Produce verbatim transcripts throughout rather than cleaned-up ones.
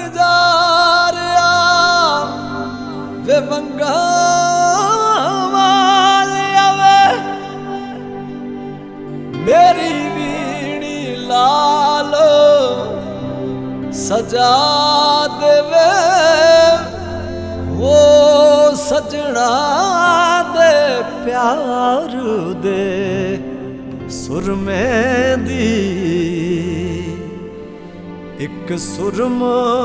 ਬਣਜਾਰਿਆ ਵੇ ਵੰਗਾ ਵਾਲਿਆ ਵੇ ਮੇਰੀ ਵੀਣੀ ਲਾਲ ਸਜਾ ਦੇਵੇ ਉਹ ਸਜਣਾ ਦੇ प्यार दे सुरमे दी एक सुरम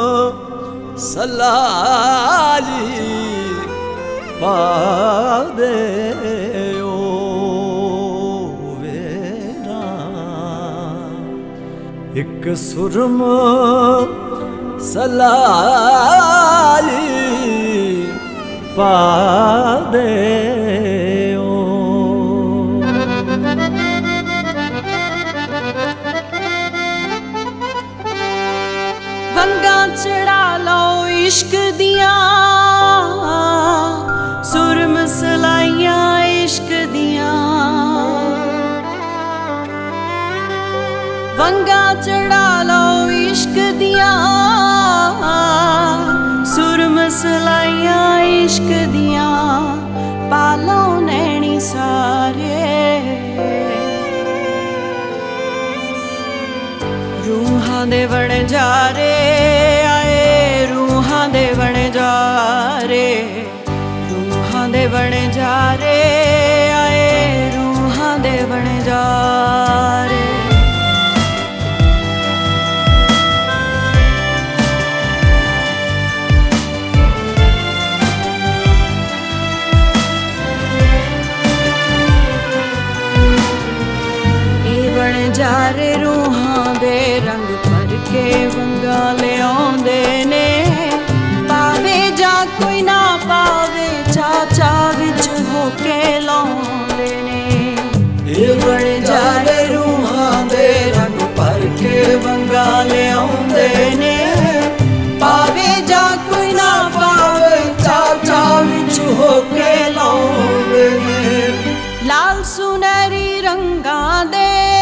सलाई पा दे ओ वेरा एक सुरम सलाई पा दे वंगा चढ़ा लो इश्क दिया सुर मसलाइया इश्क दिया वंगा चढ़ा लो इश्क दिया सुर मसलाइया इश्क दिया पालो नैनी सारे रूहां दे बण जा रे आए रूहां दे बण जा रे रूहां दे बण जा रे आए रूहां दे बण जा रे बण जा रे रूहां दे रंग भर के वंगा लियाउंदे ने पावे जा कोई ना पावे चाचा विच होके लाउंदे ने ए बण जा रे रूहां दे रंग भर के वंगा लियाउंदे ने पावे जा कोई ना पावे चाचा विच होके लाउंदे ने लाल सुनहरी रंगा दे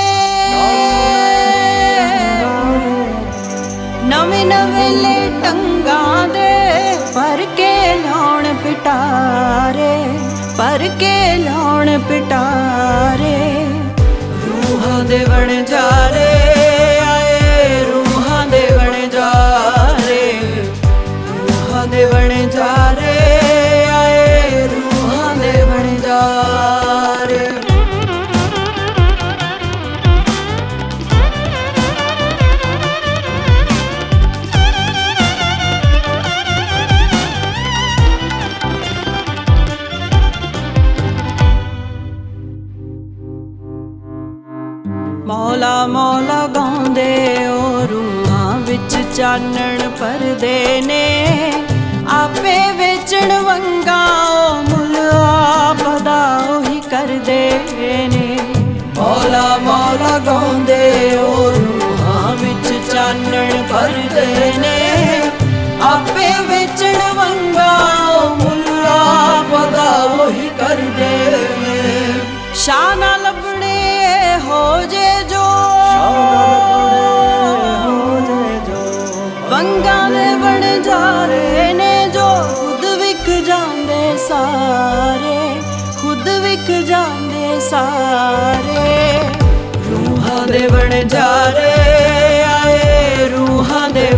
नवे नवे ले टंगा दे पर के लाउण पिटारे पर के लाउण पिटारे रूहां दे बण जा रे आए रूहां दे बण जा रे रूहां दे बण जा रे आए रूहां दे बण जा रे मौला मौला गाउंदे ओ रूहां विच चानण परदे ने आपे वेचण वंगा ओ मुल आपदा ओही करदे ने मौला मौला गाउंदे ओ रूहां विच चानण परदे ने आपे वेचण वंगा ओ मुल आपदा ओही करदे ने शाह ना लभणे हो जे जो वंगा दे बण जा रे ने जो खुद विक जांदे सारे खुद विक जांदे सारे रूहां दे बण जा रे आए रूहां दे